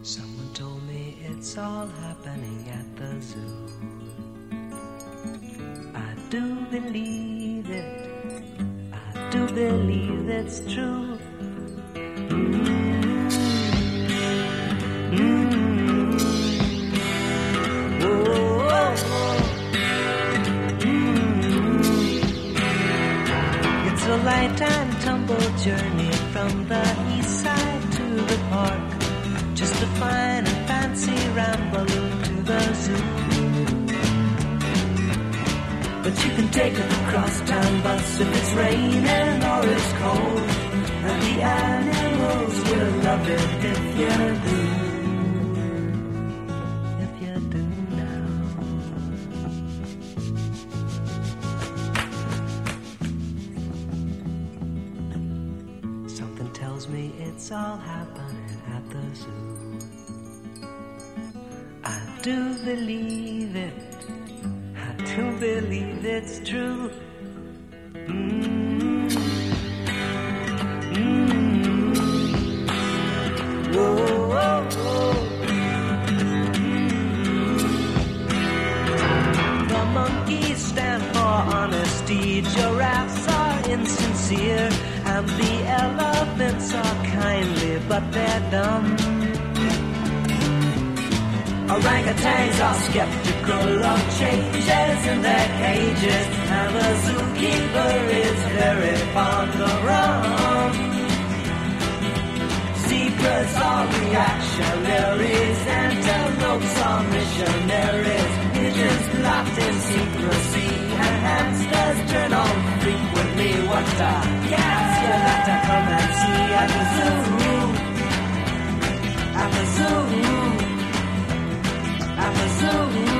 Someone told me it's all happening at the zoo. I do believe it. I do believe it's true. It's a lifetime tumble journey from the east side to the park. Just a fine and fancy ramble to the zoo. But you can take a crosstown bus if it's raining or it's cold. And the animals will love it if you do. If you do now. Something tells me it's all happening at the zoo. I do believe it. I do believe it's true. The monkeys stand for honesty, giraffes are insincere, and the elephants are kindly, but they're dumb. Orangutans are skeptical of changes in their cages, and the zookeeper is very fond of rum. Zebras are reactionaries, antelopes are missionaries, pigeons locked in secrecy, and hamsters turn on frequently. What a gas you got to come and see at the zoo, at the zoo, at the zoo.